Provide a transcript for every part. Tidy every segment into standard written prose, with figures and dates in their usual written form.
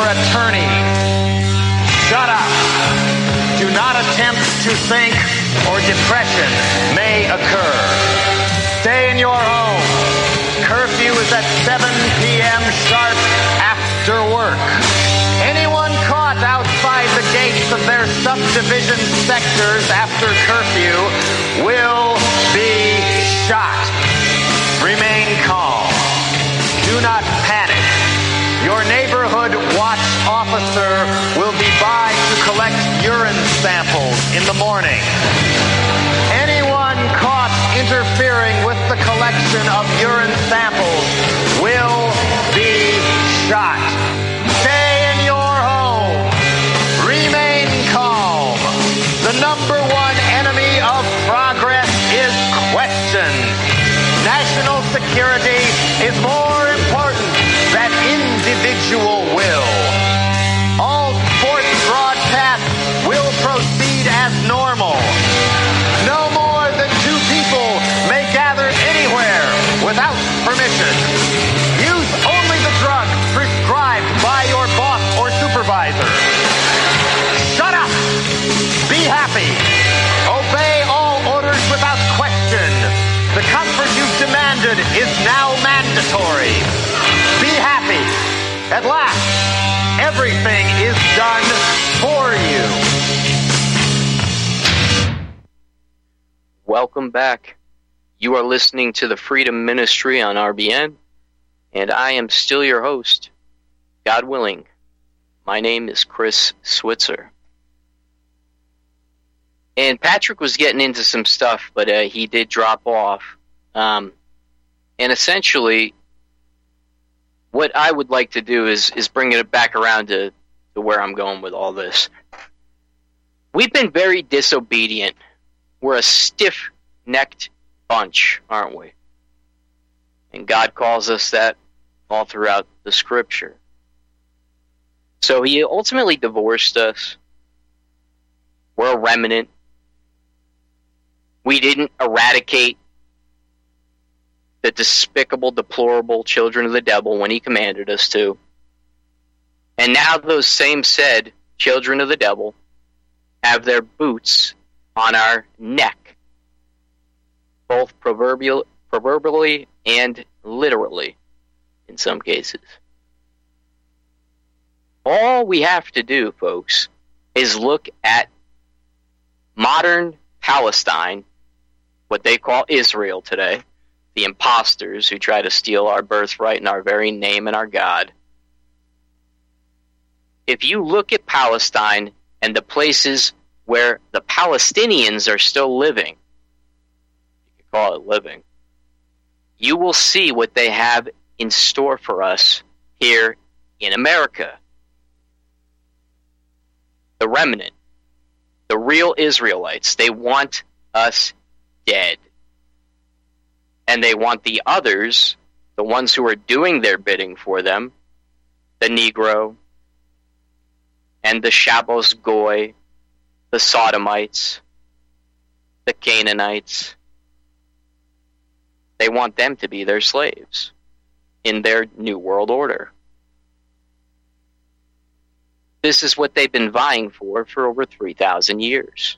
attorney. Shut up. Do not attempt to think, or depression may occur. Stay in your home. Curfew is at 7 p.m. sharp after work. Anyone caught outside the gates of their subdivision sectors after curfew will be shot. Remain calm. Do not panic. Your neighborhood watch officer will be by to collect urine samples in the morning. Anyone caught interfering with the collection of urine samples will be shot. Stay in your home. Remain calm. The number one enemy of progress is questions. National security is more important than individual will. All sports broadcasts will proceed as normal. No more than 2 people may gather anywhere without permission. Use only the drugs prescribed by your boss or supervisor. Shut up! Be happy! Obey all orders without question. The comfort you've demanded is now mandatory. Be happy. At last, everything is done for you. Welcome back. You are listening to the Freedom Ministry on RBN, and I am still your host, God willing. My name is Chris Switzer. And Patrick was getting into some stuff, but he did drop off. And essentially, what I would like to do is bring it back around to where I'm going with all this. We've been very disobedient. We're a stiff-necked bunch, aren't we? And God calls us that all throughout the Scripture. So he ultimately divorced us. We're a remnant. We didn't eradicate the despicable, deplorable children of the devil when he commanded us to. And now those same said children of the devil have their boots on our neck, both proverbially and literally in some cases. All we have to do, folks, is look at modern Palestine, what they call Israel today, the imposters who try to steal our birthright and our very name and our God. If you look at Palestine and the places where the Palestinians are still living, you can call it living, you will see what they have in store for us here in America. The remnant, the real Israelites, they want us dead. And they want the others, the ones who are doing their bidding for them, the Negro, and the Shabbos Goy, the Sodomites, the Canaanites, they want them to be their slaves in their New World Order. This is what they've been vying for over 3,000 years.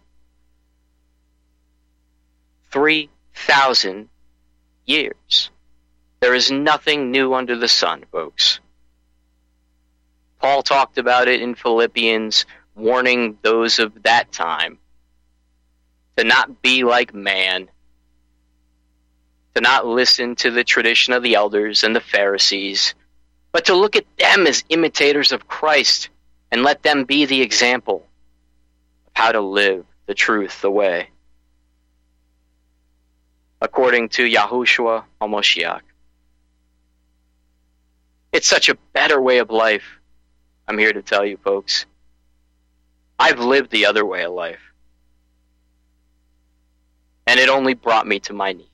3,000 years. There is nothing new under the sun, folks. Paul talked about it in Philippians, warning those of that time to not be like man, to not listen to the tradition of the elders and the Pharisees, but to look at them as imitators of Christ and let them be the example of how to live the truth, the way, according to Yahushua HaMashiach. It's such a better way of life, I'm here to tell you, folks. I've lived the other way of life, and it only brought me to my knees.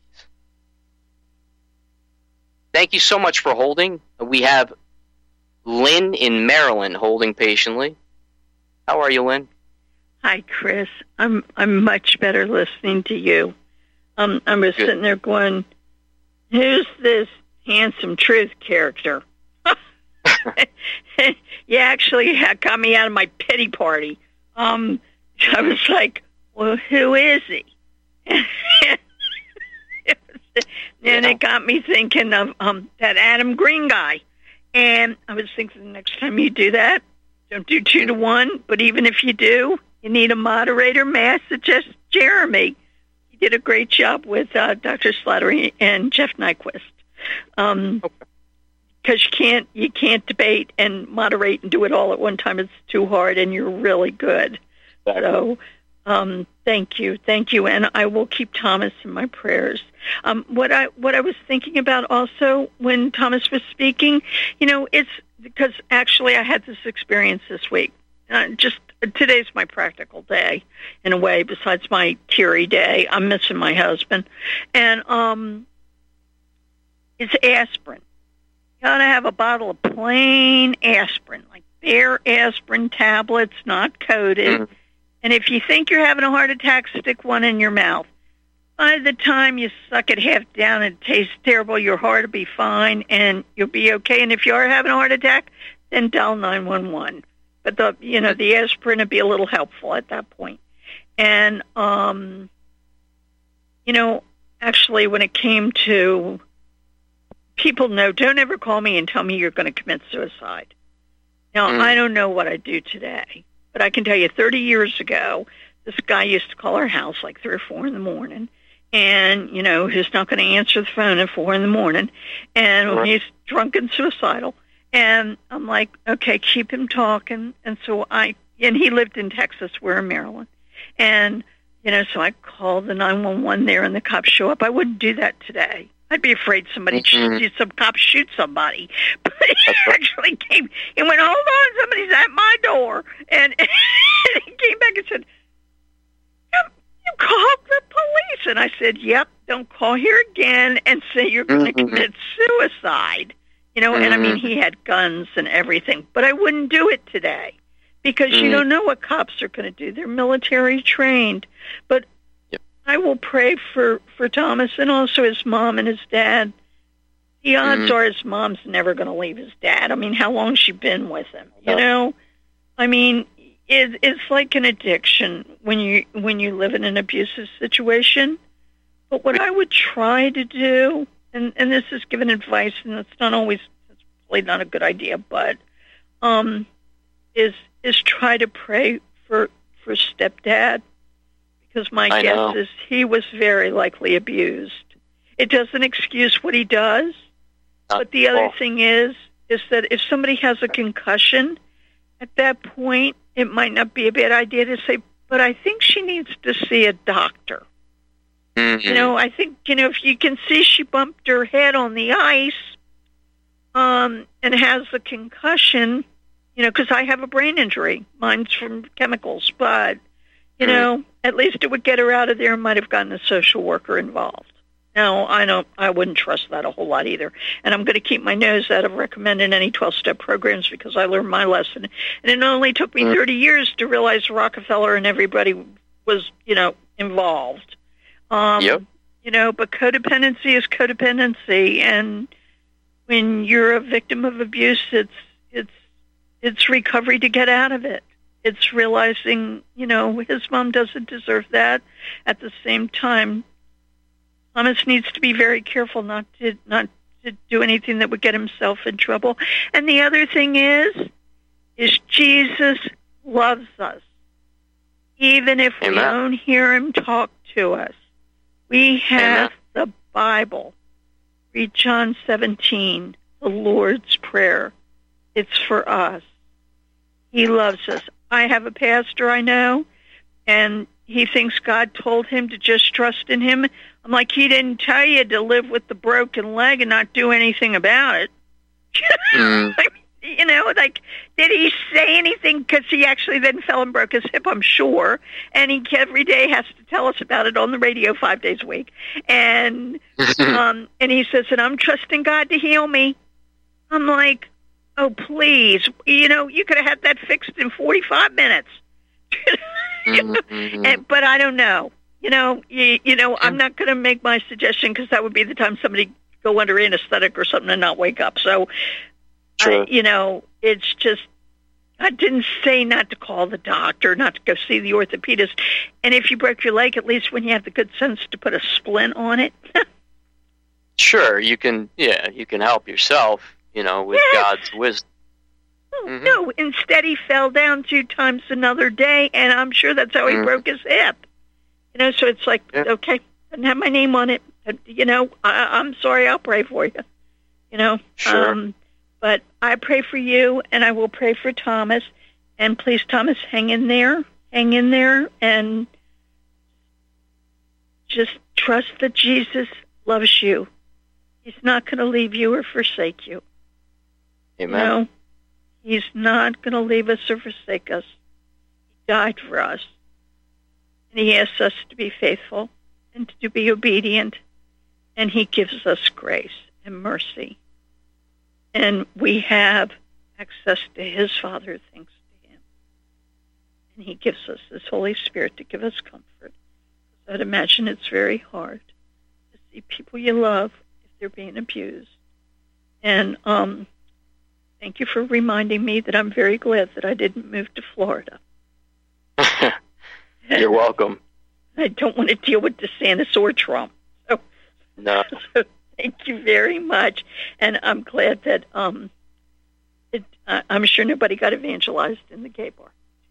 Thank you so much for holding. We have Lynn in Maryland holding patiently. How are you, Lynn? Hi, Chris. I'm much better listening to you. I was sitting there going, who's this handsome truth character? You actually got me out of my pity party. I was like, well, who is he? And it got me thinking of that Adam Green guy. And I was thinking the next time you do that, don't do 2 to 1. But even if you do, you need a moderator. May I suggest Jeremy? He did a great job with Dr. Slattery and Jeff Nyquist. Because you can't debate and moderate and do it all at one time. It's too hard, and you're really good. Exactly. So thank you, and I will keep Thomas in my prayers. What I was thinking about also when Thomas was speaking, it's because actually I had this experience this week. Just today's my practical day in a way. Besides my teary day, I'm missing my husband, and it's aspirin. You gotta have a bottle of plain aspirin, like bare aspirin tablets, not coated. Mm-hmm. And if you think you're having a heart attack, stick one in your mouth. By the time you suck it half down and it tastes terrible, your heart will be fine and you'll be okay. And if you are having a heart attack, then dial 911. But the aspirin will be a little helpful at that point. And actually, when it came to people don't ever call me and tell me you're going to commit suicide. Now, I don't know what I'd do today, but I can tell you 30 years ago, this guy used to call our house like 3 or 4 in the morning, and, he's not going to answer the phone at 4 in the morning, and he's drunk and suicidal. And I'm like, okay, keep him talking. And so and he lived in Texas, we're in Maryland. And, so I called the 911 there, and the cops show up. I wouldn't do that today. I'd be afraid some cops shoot somebody. But he actually came. He went, hold on, somebody's at my door. And he came back and said, you called the police. And I said, yep, don't call here again and say you're going to commit suicide. And I mean, he had guns and everything. But I wouldn't do it today because you don't know what cops are going to do. They're military trained. But I will pray for Thomas and also his mom and his dad. The odds are his mom's never going to leave his dad. I mean, how long's she been with him? I mean, it's like an addiction when you live in an abusive situation. But what I would try to do, and this is given advice, and it's probably not a good idea, but is try to pray for stepdad. Because my guess is he was very likely abused. It doesn't excuse what he does, but the other thing is that if somebody has a concussion, at that point, it might not be a bad idea to say, but I think she needs to see a doctor. Mm-hmm. I think, if you can see she bumped her head on the ice and has a concussion, because I have a brain injury. Mine's from chemicals, but... at least it would get her out of there and might have gotten a social worker involved. No, I wouldn't trust that a whole lot either. And I'm going to keep my nose out of recommending any 12-step programs because I learned my lesson. And it only took me 30 years to realize Rockefeller and everybody was, involved. But codependency is codependency. And when you're a victim of abuse, it's recovery to get out of it. It's realizing, his mom doesn't deserve that. At the same time, Thomas needs to be very careful not to do anything that would get himself in trouble. And the other thing is Jesus loves us. Even if we don't hear him talk to us. We have the Bible. Read John 17, the Lord's Prayer. It's for us. He loves us. I have a pastor I know, and he thinks God told him to just trust in him. I'm like, he didn't tell you to live with the broken leg and not do anything about it. Did he say anything? Because he actually then fell and broke his hip, I'm sure. And he every day has to tell us about it on the radio 5 days a week. And and he says, and I'm trusting God to heal me. I'm like, oh, please. You could have had that fixed in 45 minutes. But I don't know. I'm not going to make my suggestion because that would be the time somebody go under anesthetic or something and not wake up. So Sure. It's just, I didn't say not to call the doctor, not to go see the orthopedist. And if you broke your leg, at least when you have the good sense to put a splint on it. Sure, you can help yourself, with God's wisdom. Mm-hmm. No, instead he fell down 2 times another day, and I'm sure that's how he broke his hip. So it's like, okay, doesn't have my name on it. I'm sorry, I'll pray for you. Sure. But I pray for you, and I will pray for Thomas. And please, Thomas, hang in there, and just trust that Jesus loves you. He's not going to leave you or forsake you. Amen. He's not going to leave us or forsake us. He died for us. And he asks us to be faithful and to be obedient. And he gives us grace and mercy. And we have access to his Father thanks to him. And he gives us his Holy Spirit to give us comfort. I'd imagine it's very hard to see people you love if they're being abused. And thank you for reminding me that I'm very glad that I didn't move to Florida. You're welcome. I don't want to deal with DeSantis or Trump. No. So thank you very much. And I'm glad that I'm sure nobody got evangelized in the gay bar.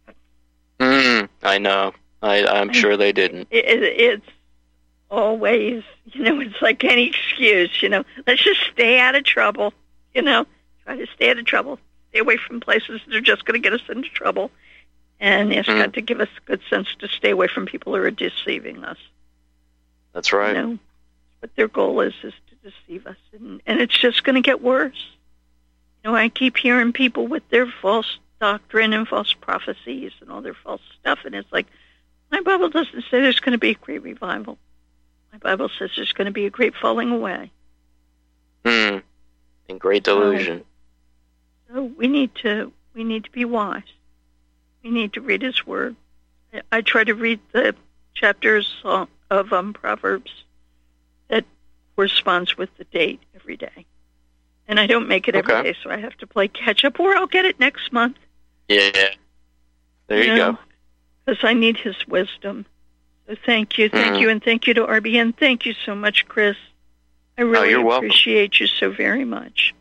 I know. I'm sure they didn't. It's always, it's like any excuse, let's just stay out of trouble, try to stay out of trouble, stay away from places that are just going to get us into trouble, and ask God to give us good sense to stay away from people who are deceiving us. That's right. What their goal is to deceive us, and it's just going to get worse. I keep hearing people with their false doctrine and false prophecies and all their false stuff, and it's like, my Bible doesn't say there's going to be a great revival. My Bible says there's going to be a great falling away. And great delusion. So we need to be wise. We need to read his word. I try to read the chapters of Proverbs that corresponds with the date every day. And I don't make it every day, so I have to play catch up, or I'll get it next month. Yeah. There you go. Because I need his wisdom. So thank you, and thank you to RBN. Thank you so much, Chris. I really appreciate you so very much.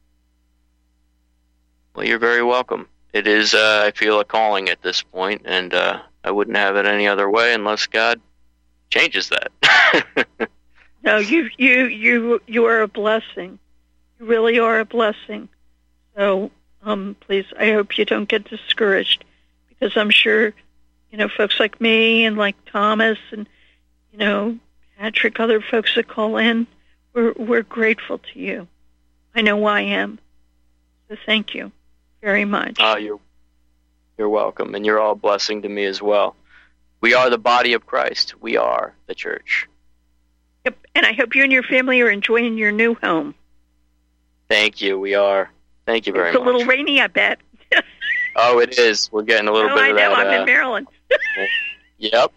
Well, you're very welcome. It is, I feel, a calling at this point, and I wouldn't have it any other way unless God changes that. No, you are a blessing. You really are a blessing. So, please, I hope you don't get discouraged, because I'm sure, folks like me and like Thomas and, Patrick, other folks that call in, we're grateful to you. I know I am. So thank you very much. You're welcome, and you're all a blessing to me as well. We are the body of Christ. We are the church. Yep, and I hope you and your family are enjoying your new home. Thank you. We are. Thank you very much. It's a little rainy, I bet. Oh, it is. We're getting a little bit of that. I know. I'm in Maryland. Yep.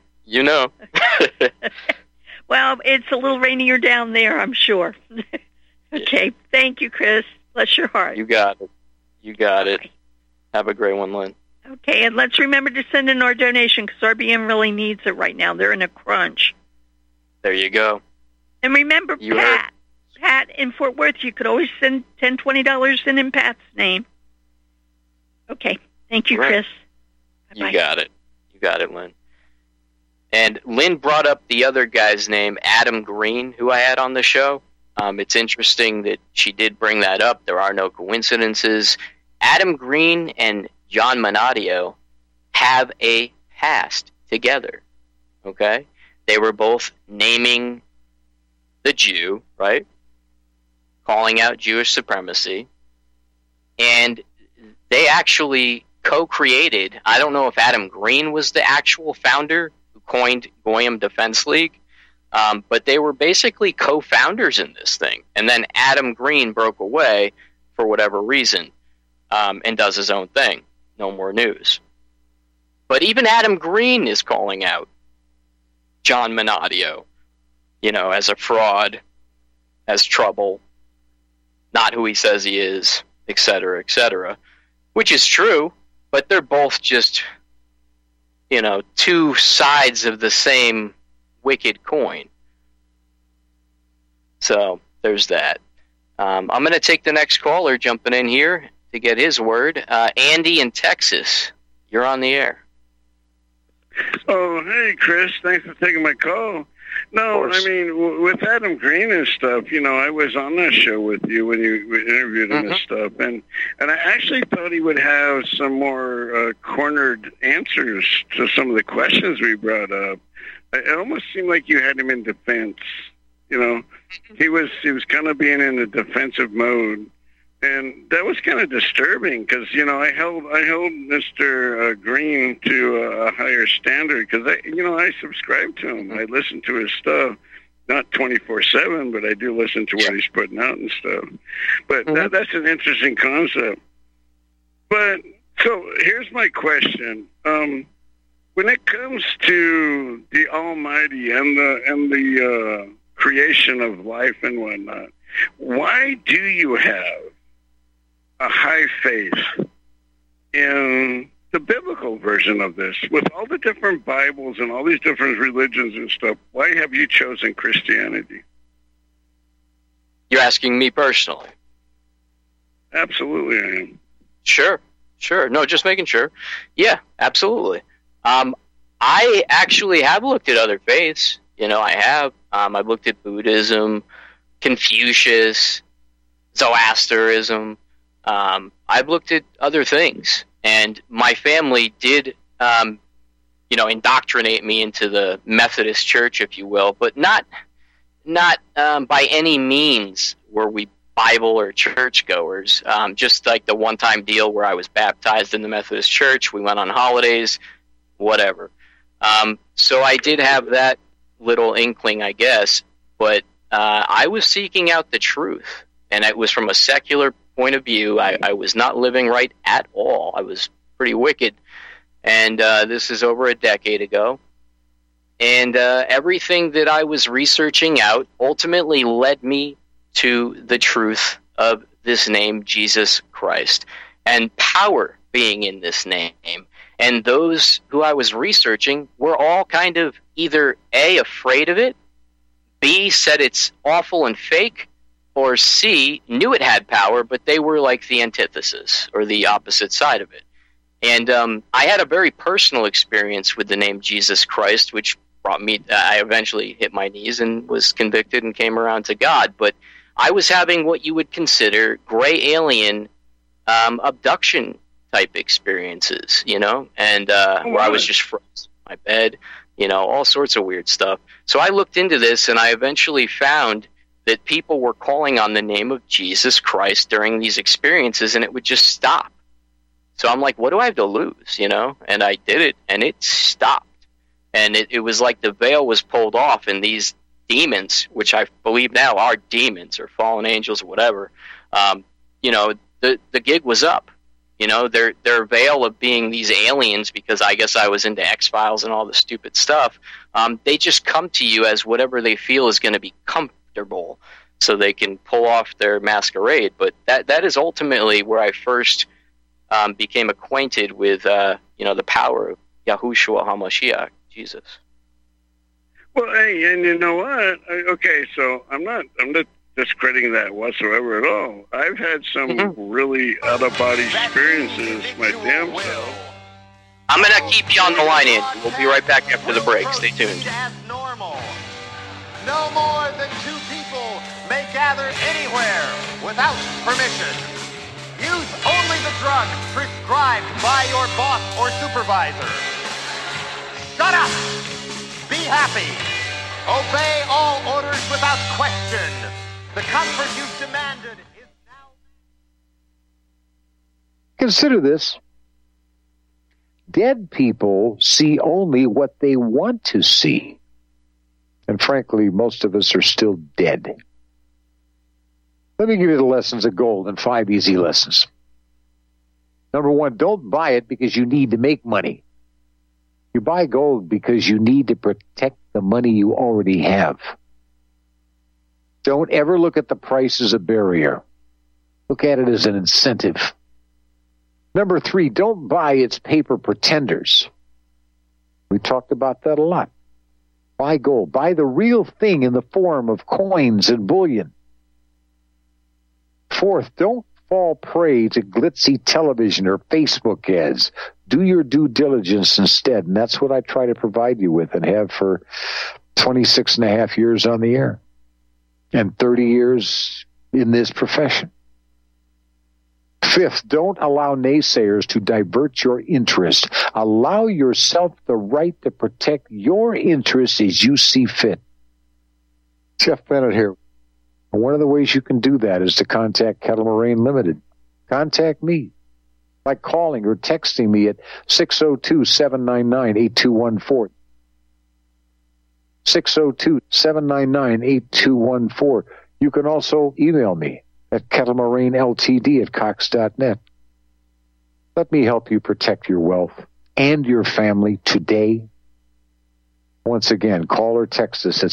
Well, it's a little rainier down there, I'm sure. Okay. Thank you, Chris. Bless your heart. You got it. Have a great one, Lynn. Okay, and let's remember to send in our donation, because RBM really needs it right now. They're in a crunch. There you go. And remember, Pat in Fort Worth, you could always send $10, $20 in Pat's name. Okay. Thank you, Chris. Bye-bye. You got it, Lynn. And Lynn brought up the other guy's name, Adam Green, who I had on the show. It's interesting that she did bring that up. There are no coincidences. Adam Green and John Manadio have a past together. Okay? They were both naming the Jew, right? Calling out Jewish supremacy. And they actually co-created, I don't know if Adam Green was the actual founder who coined Goyim Defense League, but they were basically co-founders in this thing. And then Adam Green broke away for whatever reason and does his own thing. No more news. But even Adam Green is calling out John Manadio, as a fraud, as trouble, not who he says he is, etc., which is true, but they're both just, two sides of the same wicked coin. So there's that. I'm going to take the next caller jumping in here to get his word. Andy in Texas, you're on the air. Oh, hey, Chris. Thanks for taking my call. No, I mean, with Adam Green and stuff, I was on that show with you when you interviewed him and stuff, and I actually thought he would have some more cornered answers to some of the questions we brought up. It almost seemed like you had him in defense. He was kind of being in a defensive mode, and that was kind of disturbing because I held Mr. Green to a higher standard because I subscribe to him. I listen to his stuff, not 24/7, but I do listen to what he's putting out and stuff. But that's an interesting concept. But so here's my question. When it comes to the Almighty and the creation of life and whatnot, why do you have a high faith in the biblical version of this? With all the different Bibles and all these different religions and stuff, why have you chosen Christianity? You're asking me personally? Absolutely, I am. Sure. No, just making sure. Yeah, absolutely. I actually have looked at other faiths. I have. I've looked at Buddhism, Confucius, Zoroastrianism. I've looked at other things, and my family did, indoctrinate me into the Methodist Church, if you will, but not by any means were we Bible or churchgoers. Just like the one-time deal where I was baptized in the Methodist Church, we went on holidays, whatever. So I did have that little inkling, I guess, but I was seeking out the truth, and it was from a secular point of view. I was not living right at all. I was pretty wicked, and this is over a decade ago, and everything that I was researching out ultimately led me to the truth of this name, Jesus Christ, and power being in this name. And those who I was researching were all kind of either A, afraid of it, B, said it's awful and fake, or C, knew it had power, but they were like the antithesis or the opposite side of it. And I had a very personal experience with the name Jesus Christ, which brought me, I eventually hit my knees and was convicted and came around to God. But I was having what you would consider gray alien abduction type experiences, and where I was just frozen in my bed, all sorts of weird stuff. So I looked into this, and I eventually found that people were calling on the name of Jesus Christ during these experiences, and it would just stop. So I'm like, what do I have to lose, And I did it, and it stopped. And it was like the veil was pulled off, and these demons, which I believe now are demons or fallen angels or whatever, the gig was up. Their veil of being these aliens, because I guess I was into X-Files and all the stupid stuff, they just come to you as whatever they feel is going to be comfortable so they can pull off their masquerade. But that is ultimately where I first became acquainted with the power of Yahushua HaMashiach, Jesus. Well, hey, and you know what? Okay, so I'm not discrediting that whatsoever at all. I've had some really out-of-body experiences my damn self. I'm going to keep you on the line, Andy. We'll be right back after the break. Stay tuned. Normal. No more than two people may gather anywhere without permission. Use only the drug prescribed by your boss or supervisor. Shut up! Be happy. Obey all orders without question. The comfort you've demanded is now... Consider this. Dead people see only what they want to see. And frankly, most of us are still dead. Let me give you the lessons of gold in 5 easy lessons. Number 1, don't buy it because you need to make money. You buy gold because you need to protect the money you already have. Don't ever look at the price as a barrier. Look at it as an incentive. Number 3, don't buy its paper pretenders. We talked about that a lot. Buy gold. Buy the real thing in the form of coins and bullion. 4th, don't fall prey to glitzy television or Facebook ads. Do your due diligence instead, and that's what I try to provide you with and have for 26 and a half years on the air and 30 years in this profession. 5th, don't allow naysayers to divert your interest. Allow yourself the right to protect your interests as you see fit. Jeff Bennett here. One of the ways you can do that is to contact Kettle Moraine Limited. Contact me by calling or texting me at 602-799-8214. 602-799-8214. You can also email me at kettlemoraineLTD@cox.net. Let me help you protect your wealth and your family today. Once again, call or text us at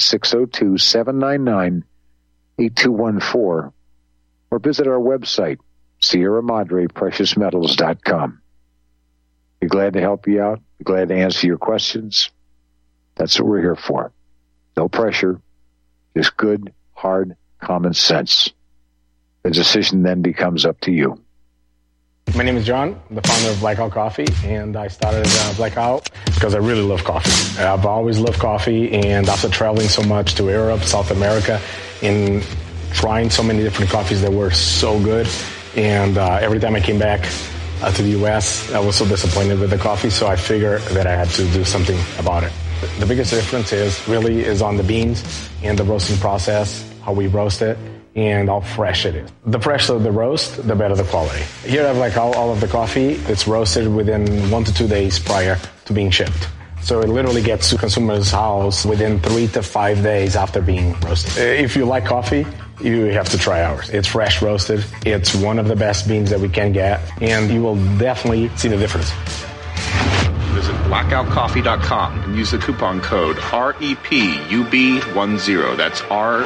602-799-8214 or visit our website, Sierra Madre PreciousMetals.com. Be glad to help you out. Be glad to answer your questions. That's what we're here for. No pressure, just good, hard, common sense. The decision then becomes up to you. My name is John, I'm the founder of Blackout Coffee, and I started Blackout because I really love coffee. I've always loved coffee, and after traveling so much to Europe, South America, and trying so many different coffees that were so good, and every time I came back to the U.S., I was so disappointed with the coffee, so I figured that I had to do something about it. The biggest difference is on the beans and the roasting process, how we roast it, and how fresh it is. The fresher the roast, the better the quality. Here I have like all of the coffee. It's roasted within 1 to 2 days prior to being shipped. So it literally gets to consumer's house within 3 to 5 days after being roasted. If you like coffee, you have to try ours. It's fresh roasted. It's one of the best beans that we can get, and you will definitely see the difference. Visit blackoutcoffee.com and use the coupon code REPUB10. That's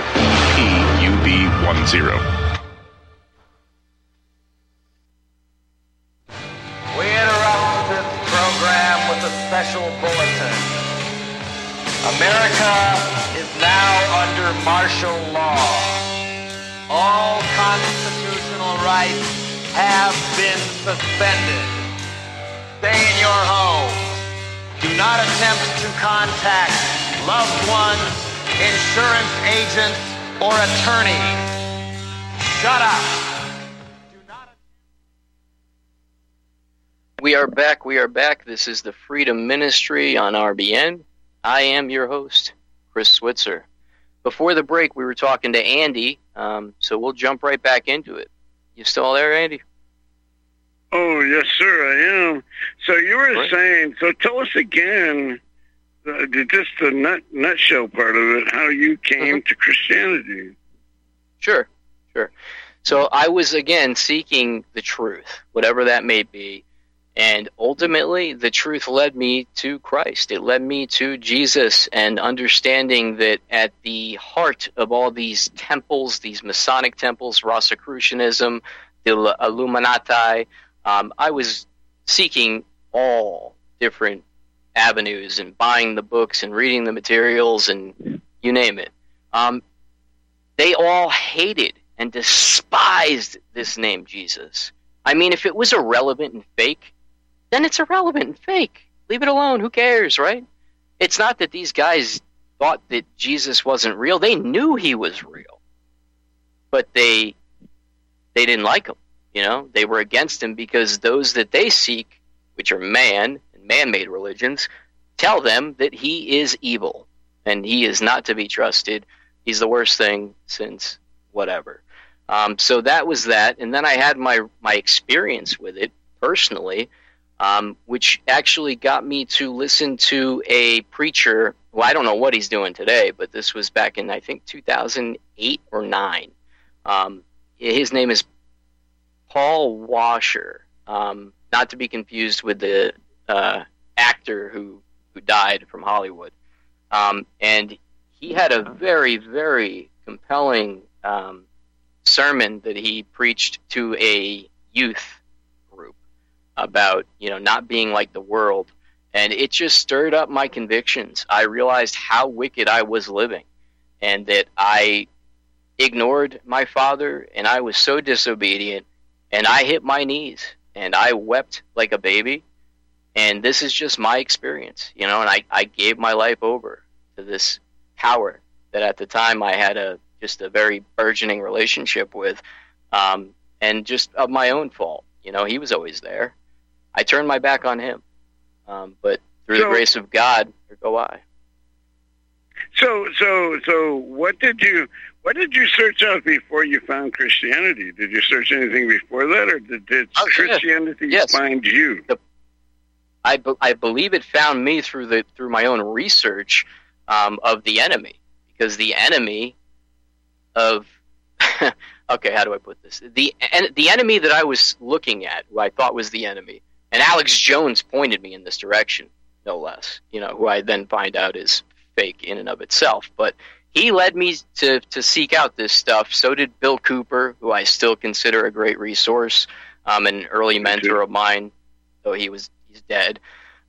REPUB10. We interrupt this program with a special bulletin. America is now under martial law. All constitutional rights have been suspended. Stay in your home. Do not attempt to contact loved ones, insurance agents, or attorneys. Shut up. We are back. This is the Freedom Ministry on RBN. I am your host, Chris Switzer. Before the break, we were talking to Andy, so we'll jump right back into it. You still there, Andy? Oh, yes, sir, I am. So you were saying, so tell us again, just the nutshell part of it, how you came to Christianity. Sure. So I was, again, seeking the truth, whatever that may be. And ultimately, the truth led me to Christ. It led me to Jesus, and understanding that at the heart of all these temples, these Masonic temples, Rosicrucianism, the Illuminati, I was seeking all different avenues and buying the books and reading the materials and you name it. They all hated and despised this name Jesus. I mean, if it was irrelevant and fake, then it's irrelevant and fake. Leave it alone. Who cares, right? It's not that these guys thought that Jesus wasn't real. They knew he was real. But they didn't like him. You know, they were against him because those that they seek, which are man and man-made religions, tell them that he is evil and he is not to be trusted. He's the worst thing since whatever. So that was that. And then I had my experience with it personally, which actually got me to listen to a preacher. Well, I don't know what he's doing today, but this was back in, I think, 2008 or 9. His name is Paul Washer, not to be confused with the actor who died from Hollywood. And he had a very, very compelling sermon that he preached to a youth group about, not being like the world. And it just stirred up my convictions. I realized how wicked I was living, and that I ignored my father, and I was so disobedient, and I hit my knees, and I wept like a baby. And this is just my experience, and I gave my life over to this power that at the time I had just a very burgeoning relationship with, and just of my own fault. He was always there. I turned my back on him, but through the grace of God, here go I. So what did you search out before you found Christianity? Did you search anything before that, or did Christianity find you? I believe it found me through my own research of the enemy, because the enemy of okay, how do I put this? The enemy that I was looking at, who I thought was the enemy, and Alex Jones pointed me in this direction, no less. Who I then find out is fake in and of itself, but he led me to seek out this stuff. So did Bill Cooper, who I still consider a great resource, an early mentor of mine, though he's dead.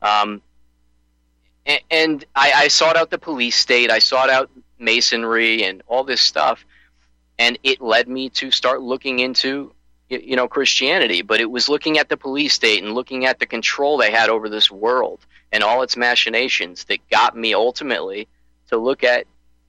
And I sought out the police state. I sought out Masonry and all this stuff, and it led me to start looking into Christianity. But it was looking at the police state and looking at the control they had over this world and all its machinations that got me ultimately to look at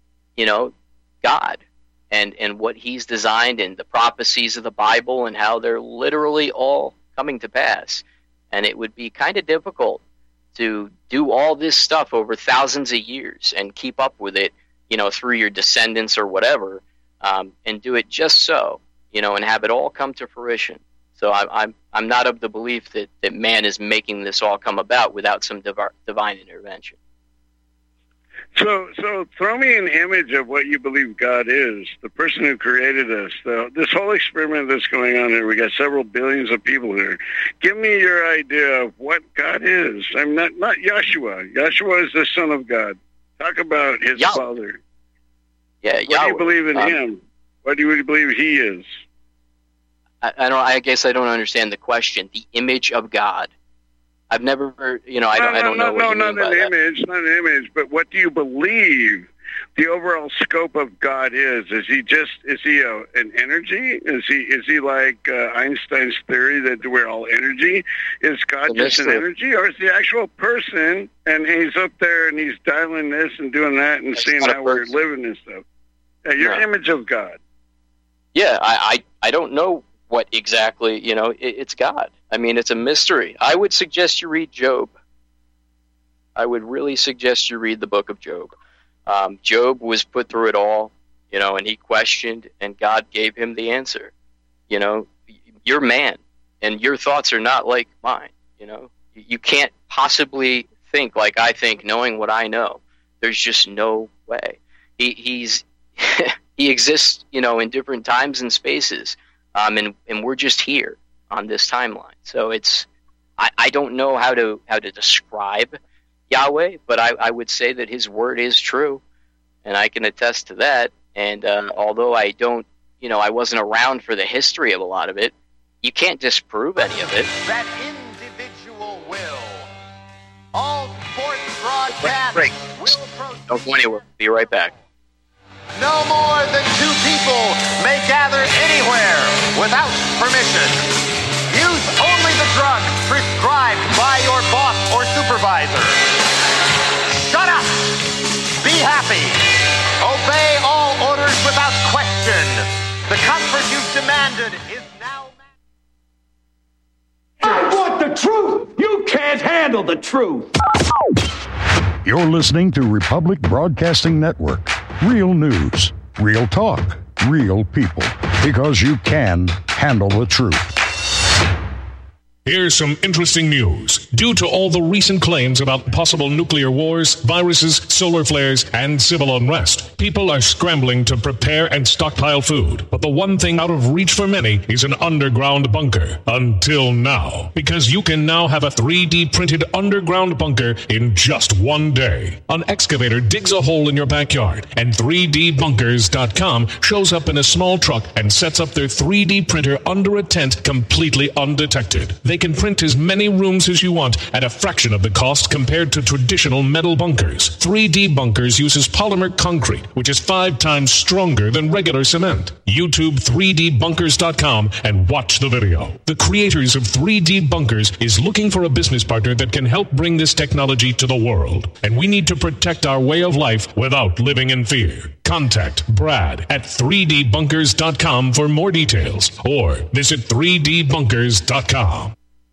God and what he's designed, and the prophecies of the Bible, and how they're literally all coming to pass. And it would be kind of difficult to do all this stuff over thousands of years and keep up with it, through your descendants or whatever, and do it just so, and have it all come to fruition. So I'm not of the belief that man is making this all come about without some divine intervention. So throw me an image of what you believe God is, the person who created us. This whole experiment that's going on here, we got several billions of people here. Give me your idea of what God is. I'm not Yeshua. Yeshua is the Son of God. Talk about his Father. Yeah, what do you believe in him? What do you believe he is? I guess I don't understand the question. The image of God. I've never, I don't know what you mean by that. Not an image, but what do you believe the overall scope of God is? Is he an energy? Is he like Einstein's theory that we're all energy? Is God just an energy, or is the actual person, and he's up there and he's dialing this and doing that and seeing how we're living and stuff? Your image of God. Yeah, I don't know what exactly, it's God. I mean, it's a mystery. I would suggest you read Job. I would really suggest you read the book of Job. Job was put through it all, and he questioned, and God gave him the answer. You're man, and your thoughts are not like mine. You can't possibly think like I think, knowing what I know. There's just no way. He exists, in different times and spaces. And we're just here on this timeline. So I don't know how to describe Yahweh, but I would say that his word is true, and I can attest to that. And although I don't, I wasn't around for the history of a lot of it, you can't disprove any of it. That individual will. All sports broadcasts will proceed. Don't go anywhere. Be right back. No more than two people may gather anywhere without permission. Use only the drugs prescribed by your boss or supervisor. Shut up! Be happy! Obey all orders without question. The comfort you've demanded is now... I want the truth! You can't handle the truth! You're listening to Republic Broadcasting Network. Real news, real talk, real people. Because you can handle the truth. Here's some interesting news. Due to all the recent claims about possible nuclear wars, viruses, solar flares, and civil unrest, people are scrambling to prepare and stockpile food. But the one thing out of reach for many is an underground bunker. Until now. Because you can now have a 3D printed underground bunker in just one day. An excavator digs a hole in your backyard, and 3dbunkers.com shows up in a small truck and sets up their 3D printer under a tent completely undetected. They can print as many rooms as you want at a fraction of the cost compared to traditional metal bunkers. 3D Bunkers uses polymer concrete, which is 5 times stronger than regular cement. YouTube 3dbunkers.com and watch the video. The creators of 3D Bunkers is looking for a business partner that can help bring this technology to the world. And we need to protect our way of life without living in fear. Contact Brad at 3dbunkers.com for more details, or visit 3dbunkers.com.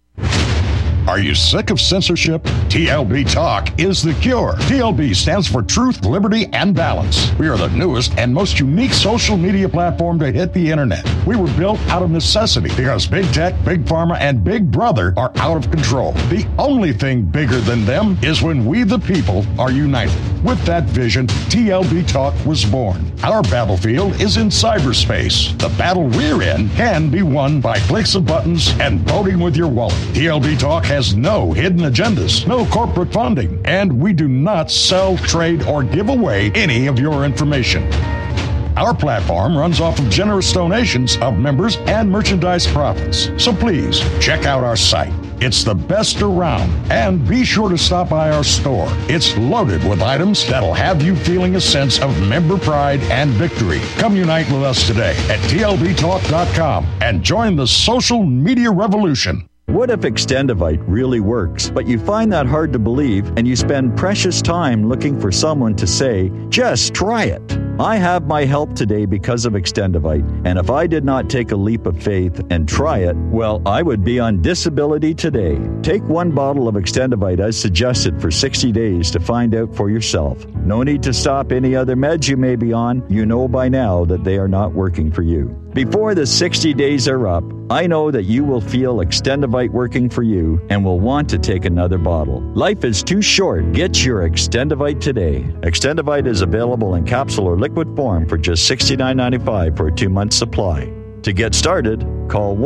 Are you sick of censorship? TLB Talk is the cure. TLB stands for Truth, Liberty, and Balance. We are the newest and most unique social media platform to hit the internet. We were built out of necessity because Big Tech, Big Pharma, and Big Brother are out of control. The only thing bigger than them is when we the people are united. With that vision, TLB Talk was born. Our battlefield is in cyberspace. The battle we're in can be won by clicks of buttons and voting with your wallet. TLB Talk has no hidden agendas, no corporate funding, and we do not sell, trade, or give away any of your information. Our platform runs off of generous donations of members and merchandise profits. So please, check out our site. It's the best around. And be sure to stop by our store. It's loaded with items that'll have you feeling a sense of member pride and victory. Come unite with us today at tlbtalk.com and join the social media revolution. What if Extendivite really works, but you find that hard to believe and you spend precious time looking for someone to say, just try it? I have my help today because of Extendivite, and if I did not take a leap of faith and try it, well, I would be on disability today. Take 1 bottle of Extendivite as suggested for 60 days to find out for yourself. No need to stop any other meds you may be on. You know by now that they are not working for you. Before the 60 days are up, I know that you will feel Extendivite working for you and will want to take another bottle. Life is too short. Get your Extendivite today. Extendivite is available in capsule or liquid form for just $69.95 for a 2-month supply. To get started, call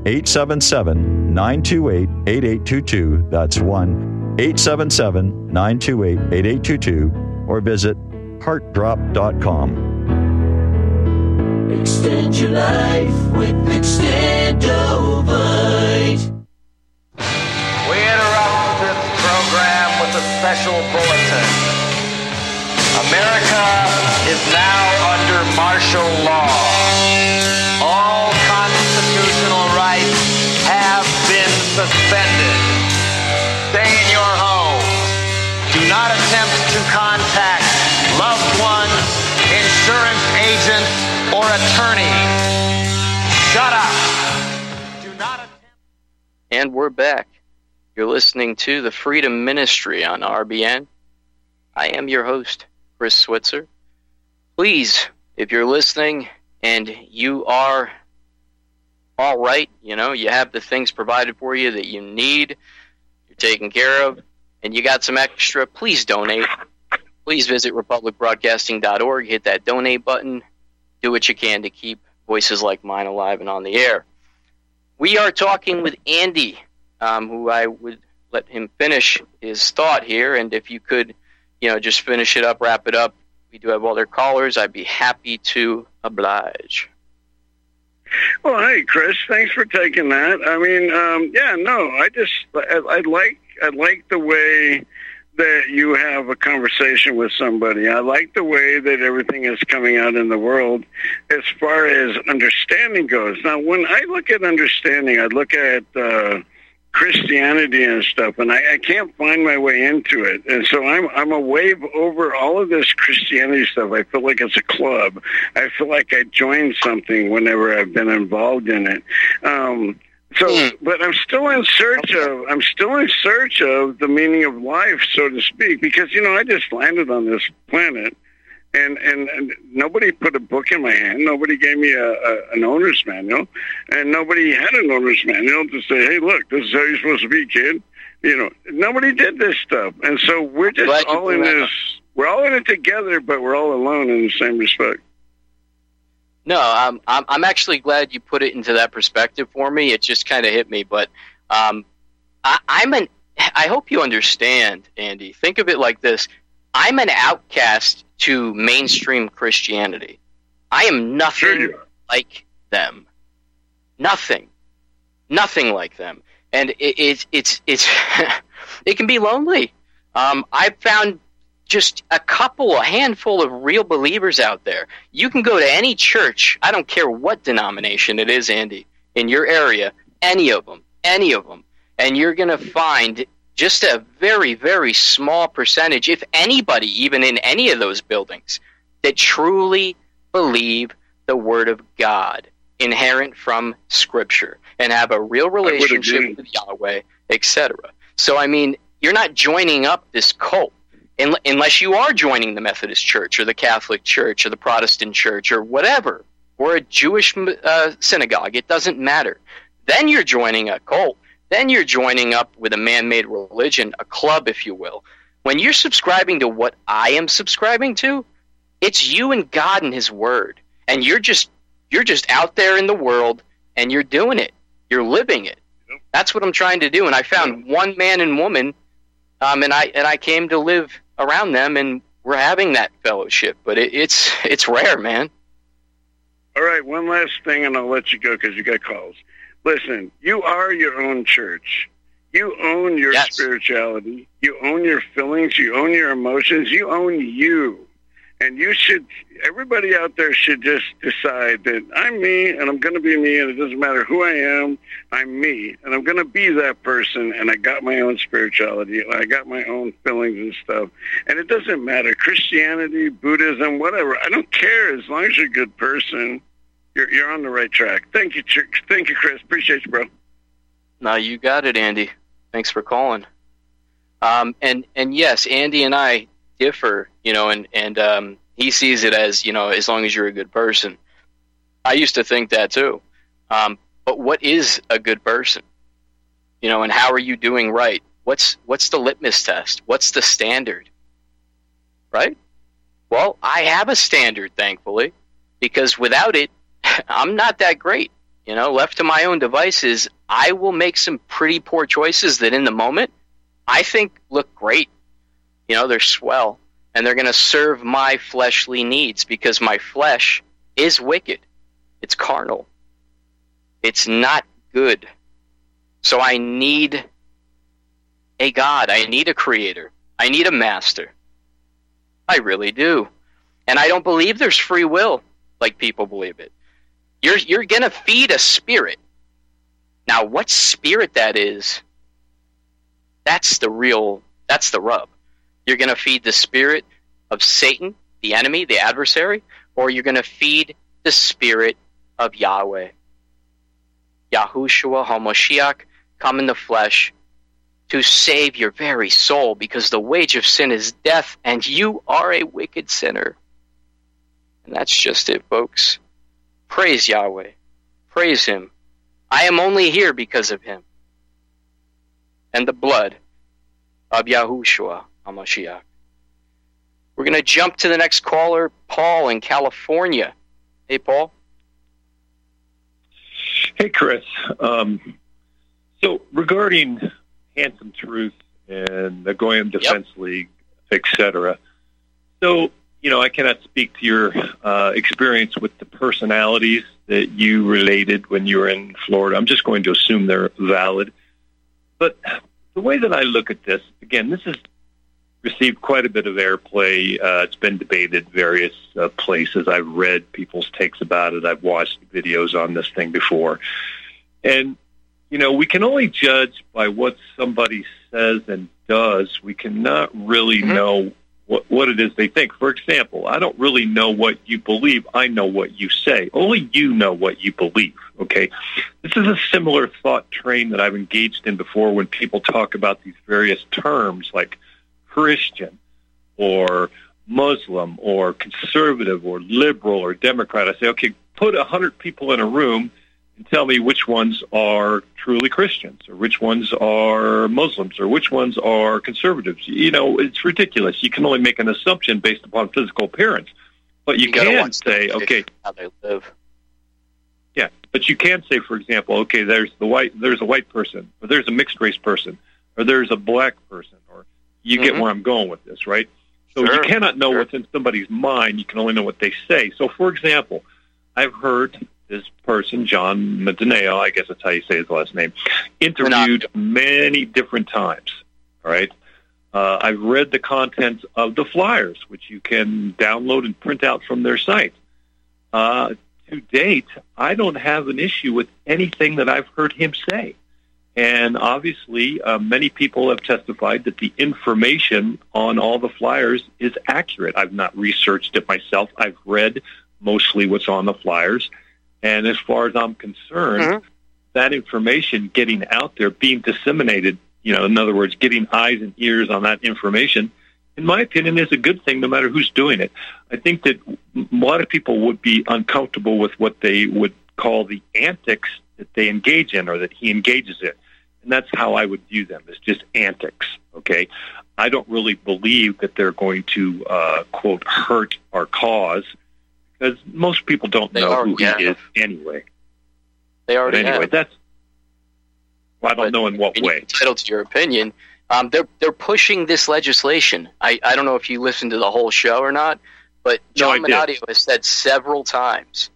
1-877-928-8822. That's 1-877-928-8822 or visit heartdrop.com. Extend your life with Extendovite. We interrupt this program with a special bulletin. America is now under martial law. All constitutional rights have been suspended. Stay in your home. Do not attempt to contact loved ones, insurance agents, or attorney. Shut up. Do not attempt. And we're back. You're listening to the Freedom Ministry on RBN. I am your host, Chris Switzer. Please, if you're listening and you are all right, you know, you have the things provided for you that you need, you're taken care of, and you got some extra, please donate. Please visit republicbroadcasting.org, hit that donate button. Do what you can to keep voices like mine alive and on the air. We are talking with Andy, who I would let him finish his thought here, and if you could, you know, just finish it up, wrap it up. We do have other callers. I'd be happy to oblige. Well, hey, Chris, thanks for taking that. I mean, I like the way that you have a conversation with somebody. I like the way that everything is coming out in the world as far as understanding goes. Now, when I look at understanding, I look at Christianity and stuff, and I can't find my way into it. And so I'm a wave over all of this Christianity stuff. I feel like it's a club. I feel like I joined something whenever I've been involved in it. But I'm still in search of the meaning of life, so to speak, because, you know, I just landed on this planet And nobody put a book in my hand. Nobody gave me an owner's manual, and nobody had an owner's manual to say, "Hey, look, this is how you're supposed to be, kid." You know, nobody did this stuff, and so we're just all in this. We're all in it together, but we're all alone in the same respect. No, I'm actually glad you put it into that perspective for me. It just kind of hit me, but I hope you understand, Andy. Think of it like this: I'm an outcast to mainstream Christianity. I am nothing like them. Nothing like them, and it's it can be lonely. I've found just a handful of real believers out there. You can go to any church, I don't care what denomination it is, Andy, in your area, any of them, and you're going to find just a very, very small percentage, if anybody, even in any of those buildings, that truly believe the Word of God, inherent from Scripture, and have a real relationship with Yahweh, etc. So, I mean, you're not joining up this cult. Unless you are joining the Methodist Church or the Catholic Church or the Protestant Church or whatever, or a Jewish synagogue, it doesn't matter. Then you're joining a cult. Then you're joining up with a man-made religion, a club, if you will. When you're subscribing to what I am subscribing to, it's you and God and His Word, and you're just out there in the world, and you're doing it. You're living it. That's what I'm trying to do. And I found one man and woman, and I came to live around them, and we're having that fellowship. But it's rare, man. All right, one last thing, and I'll let you go because you got calls. Listen, you are your own church. You own your spirituality. You own your feelings. You own your emotions. You own you. And everybody out there should just decide that I'm me, and I'm going to be me, and it doesn't matter who I am, I'm me, and I'm going to be that person, and I got my own spirituality, and I got my own feelings and stuff. And it doesn't matter, Christianity, Buddhism, whatever. I don't care as long as you're a good person. You're on the right track. Thank you, Chris. Appreciate you, bro. No, you got it, Andy. Thanks for calling. And yes, Andy and I differ, and he sees it as, as long as you're a good person. I used to think that too. But what is a good person? And how are you doing right? What's the litmus test? What's the standard? Right? Well, I have a standard, thankfully, because without it, I'm not that great. Left to my own devices, I will make some pretty poor choices that in the moment I think look great. They're swell, and they're going to serve my fleshly needs because my flesh is wicked. It's carnal. It's not good. So I need a God. I need a creator. I need a master. I really do. And I don't believe there's free will like people believe it. You're going to feed a spirit. Now, what spirit that is, that's the rub. You're going to feed the spirit of Satan, the enemy, the adversary, or you're going to feed the spirit of Yahweh. Yahushua HaMashiach, come in the flesh to save your very soul, because the wage of sin is death, and you are a wicked sinner. And that's just it, folks. Praise Yahweh. Praise Him. I am only here because of Him and the blood of Yahushua HaMashiach. We're going to jump to the next caller, Paul in California. Hey, Paul. Hey, Chris. So regarding Handsome Truth and the Goyim Defense League, etc. So, I cannot speak to your experience with the personalities that you related when you were in Florida. I'm just going to assume they're valid. But the way that I look at this, again, this has received quite a bit of airplay. It's been debated various places. I've read people's takes about it. I've watched videos on this thing before. And, we can only judge by what somebody says and does. We cannot really know what it is they think. For example, I don't really know what you believe. I know what you say. Only you know what you believe, okay? This is a similar thought train that I've engaged in before when people talk about these various terms like Christian or Muslim or conservative or liberal or Democrat. I say, okay, put 100 people in a room and tell me which ones are truly Christians or which ones are Muslims or which ones are conservatives. You know, it's ridiculous. You can only make an assumption based upon physical appearance. But you can say, okay, how they live. Yeah, but you can say, for example, okay, there's a white person, or there's a mixed race person, or there's a black person, or you get where I'm going with this, right? So you cannot know what's in somebody's mind. You can only know what they say. So, for example, I've heard this person, John Medineo, I guess that's how you say his last name, interviewed many different times, all right? I've read the contents of the flyers, which you can download and print out from their site. To date, I don't have an issue with anything that I've heard him say. And obviously, many people have testified that the information on all the flyers is accurate. I've not researched it myself. I've read mostly what's on the flyers. And as far as I'm concerned, that information getting out there, being disseminated, you know, in other words, getting eyes and ears on that information, in my opinion, is a good thing no matter who's doing it. I think that a lot of people would be uncomfortable with what they would call the antics that they engage in or that he engages in. And that's how I would view them, as just antics, okay? I don't really believe that they're going to, quote, hurt our cause, because most people don't know who he is anyway. They already anyway, have. that's... Well, I don't know in what way. You're entitled to your opinion. They're pushing this legislation. I don't know if you listened to the whole show or not, but John Menadio has said several times,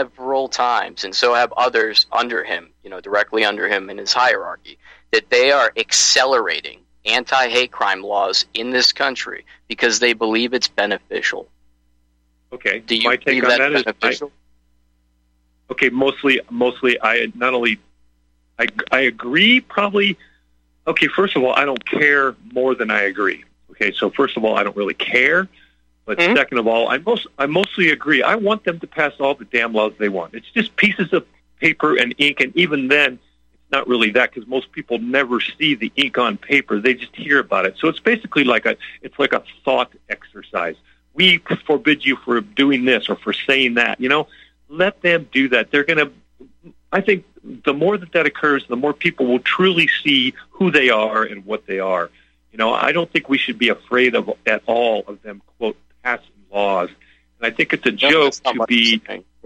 and so have others under him, you know, directly under him in his hierarchy, that they are accelerating anti-hate crime laws in this country because they believe it's beneficial. Okay. Do you believe that's beneficial? Okay, mostly I not only I agree probably. Okay, first of all, I don't care more than I agree. Okay, so first of all, I don't really care. But second of all, I mostly agree. I want them to pass all the damn laws they want. It's just pieces of paper and ink, and even then, it's not really that because most people never see the ink on paper. They just hear about it. So it's basically like a thought exercise. We forbid you for doing this or for saying that. You know, let them do that. They're going to. I think the more that occurs, the more people will truly see who they are and what they are. You know, I don't think we should be afraid of at all of them, quote, passing laws. And I think it's a joke to be...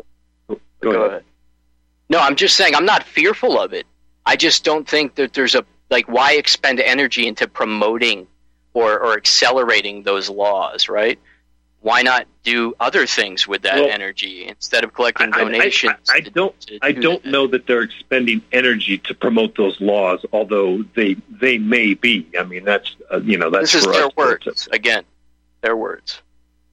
Go ahead. No, I'm just saying I'm not fearful of it. I just don't think that there's why expend energy into promoting or accelerating those laws, right? Why not do other things with that energy instead of collecting donations? I don't know that they're expending energy to promote those laws, although they may be. I mean, that's that's this is their words again. Their words.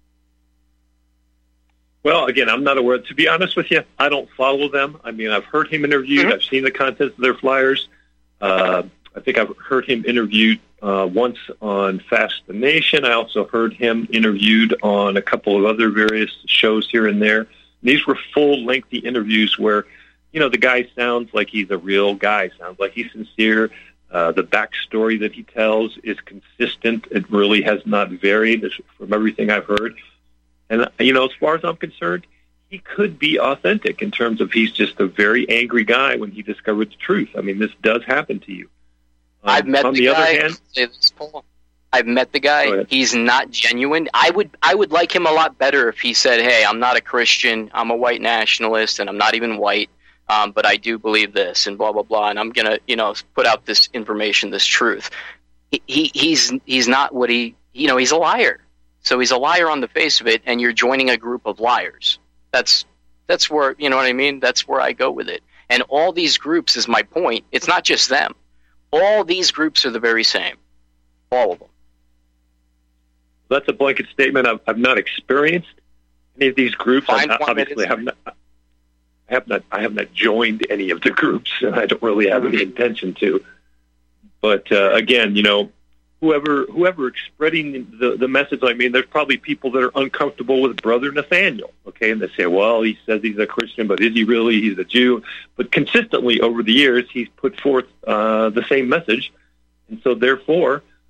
Well, again, I'm not aware. To be honest with you, I don't follow them. I mean, I've heard him interviewed. I've seen the contents of their flyers. I think I've heard him interviewed once on Fast the Nation. I also heard him interviewed on a couple of other various shows here and there. These were full, lengthy interviews where, you know, the guy sounds like he's a real guy, sounds like he's sincere. The backstory that he tells is consistent. It really has not varied from everything I've heard. And, you know, as far as I'm concerned, he could be authentic in terms of he's just a very angry guy when he discovered the truth. I mean, this does happen to you. I've met the guy. I've met the guy. He's not genuine. I would like him a lot better if he said, "Hey, I'm not a Christian. I'm a white nationalist, and I'm not even white, but I do believe this, and blah blah blah. And I'm gonna, you know, put out this information, this truth." He's not what he. You know, he's a liar. So he's a liar on the face of it, and you're joining a group of liars. That's where, you know what I mean. That's where I go with it. And all these groups is my point. It's not just them. All these groups are the very same. All of them. That's a blanket statement. I've not experienced any of these groups. Obviously, I have not joined any of the groups, and I don't really have any intention to. But again, you know, whoever spreading the message, I mean, there's probably people that are uncomfortable with Brother Nathaniel, okay? And they say, well, he says he's a Christian, but is he really? He's a Jew. But consistently over the years, he's put forth the same message. And so therefore,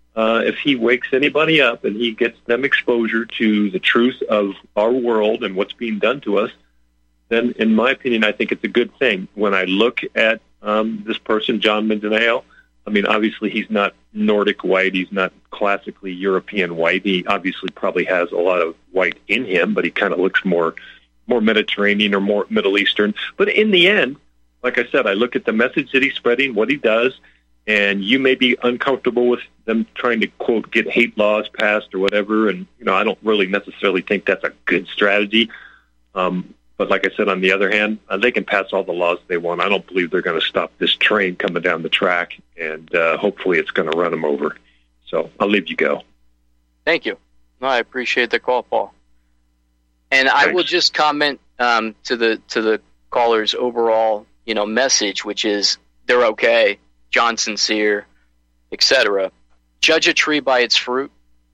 if he wakes anybody up and he gets them exposure to the truth of our world and what's being done to us, then in my opinion, I think it's a good thing. When I look at this person, John Mindanao, I mean, obviously he's not Nordic white. He's not classically European white. He obviously probably has a lot of white in him, but he kind of looks more Mediterranean or more Middle Eastern. But in the end, like I said, I look at the message that he's spreading, what he does, and you may be uncomfortable with them trying to, quote, get hate laws passed or whatever. And, I don't really necessarily think that's a good strategy. But like I said, on the other hand, they can pass all the laws they want. I don't believe they're going to stop this train coming down the track, and hopefully it's going to run them over. So I'll leave you go. Thank you. No, I appreciate the call, Paul. And thanks. I will just comment to the caller's overall, message, which is they're okay, John Sincere, etc. Judge a tree by its fruit.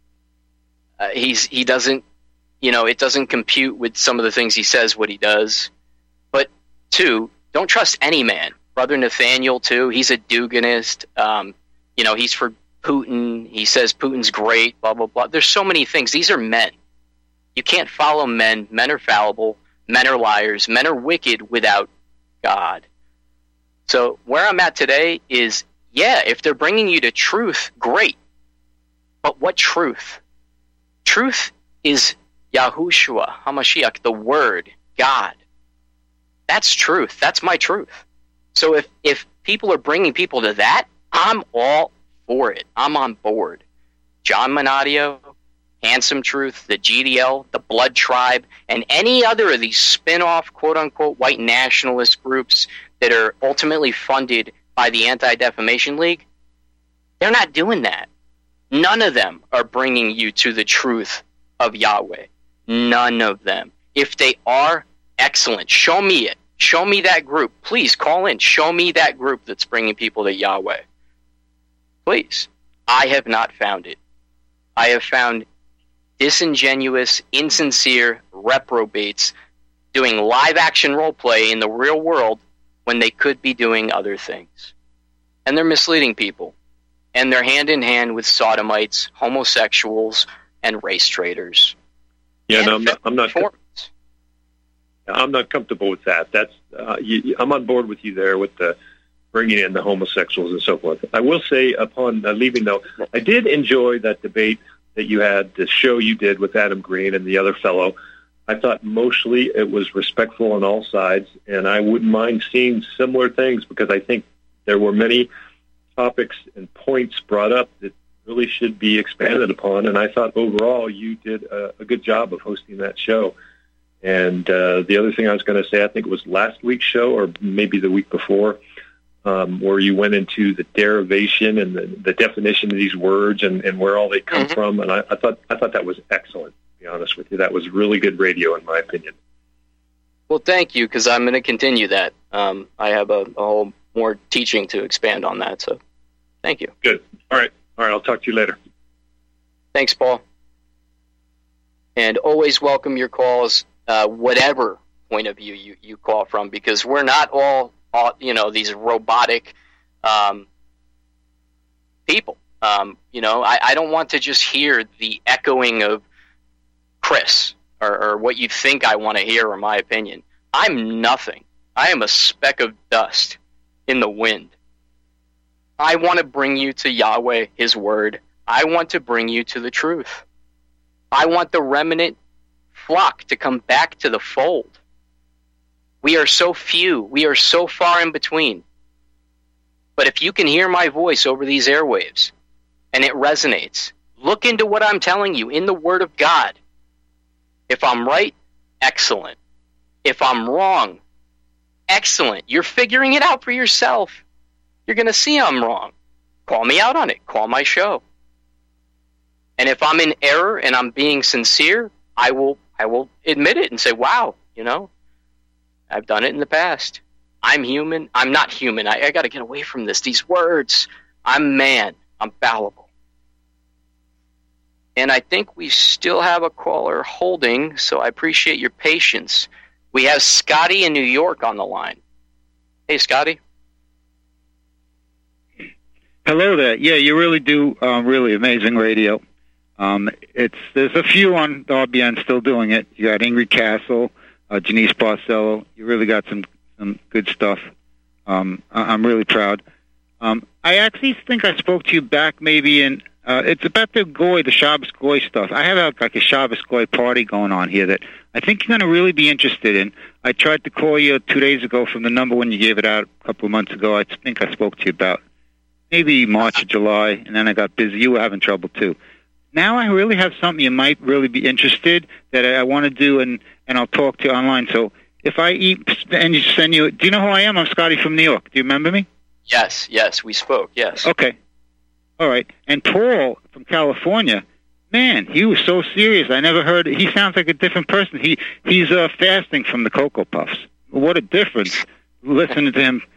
He doesn't. It doesn't compute with some of the things he says what he does. But, 2, don't trust any man. Brother Nathaniel, too, he's a Duganist. He's for Putin. He says Putin's great, blah, blah, blah. There's so many things. These are men. You can't follow men. Men are fallible. Men are liars. Men are wicked without God. So where I'm at today is, if they're bringing you to truth, great. But what truth? Truth is Yahushua, HaMashiach, the Word, God. That's truth. That's my truth. So if people are bringing people to that, I'm all for it. I'm on board. John Minadio, Handsome Truth, the GDL, the Blood Tribe, and any other of these spin-off, quote-unquote, white nationalist groups that are ultimately funded by the Anti-Defamation League, they're not doing that. None of them are bringing you to the truth of Yahweh. None of them. If they are, excellent. Show me it. Show me that group. Please call in. Show me that group that's bringing people to Yahweh. Please. I have not found it. I have found disingenuous, insincere reprobates doing live action role play in the real world when they could be doing other things. And they're misleading people. And they're hand in hand with sodomites, homosexuals, and race traders. Yeah, no, I'm not comfortable with that. That's I'm on board with you there with the bringing in the homosexuals and so forth. I will say, upon leaving, though, I did enjoy that debate that you had, the show you did with Adam Green and the other fellow. I thought mostly it was respectful on all sides, and I wouldn't mind seeing similar things because I think there were many topics and points brought up that really should be expanded upon, and I thought overall you did a good job of hosting that show. And the other thing I was going to say, I think it was last week's show or maybe the week before, where you went into the derivation and the definition of these words and where all they come from, and I thought that was excellent, to be honest with you. That was really good radio, in my opinion. Well, thank you, because I'm going to continue that. I have a whole more teaching to expand on that, so thank you. Good. All right, I'll talk to you later. Thanks, Paul. And always welcome your calls, whatever point of view you call from, because we're not all these robotic people. I don't want to just hear the echoing of Chris or what you think I want to hear or my opinion. I'm nothing. I am a speck of dust in the wind. I want to bring you to Yahweh, His Word. I want to bring you to the truth. I want the remnant flock to come back to the fold. We are so few. We are so far in between. But if you can hear my voice over these airwaves and it resonates, look into what I'm telling you in the Word of God. If I'm right, excellent. If I'm wrong, excellent. You're figuring it out for yourself. You're going to see I'm wrong. Call me out on it. Call my show. And if I'm in error and I'm being sincere, I will admit it and say, wow, I've done it in the past. I'm human. I'm not human. I got to get away from this. These words. I'm man. I'm fallible. And I think we still have a caller holding, so I appreciate your patience. We have Scotty in New York on the line. Hey, Scotty. Hello there. Yeah, you really do really amazing radio. There's a few on RBN still doing it. You got Ingrid Castle, Janice Barcelo. You really got some good stuff. I'm really proud. I actually think I spoke to you back maybe in. It's about the Shabbos Goy stuff. I have a Shabbos Goy party going on here that I think you're going to really be interested in. I tried to call you 2 days ago from the number when you gave it out a couple of months ago. I think I spoke to you about maybe March or July, and then I got busy. You were having trouble, too. Now I really have something you might really be interested that I want to do, and I'll talk to you online. So if I and send you... Do you know who I am? I'm Scotty from New York. Do you remember me? Yes, we spoke, yes. Okay. All right. And Paul from California, man, he was so serious. I never heard... He sounds like a different person. He's fasting from the Cocoa Puffs. What a difference. Listening to him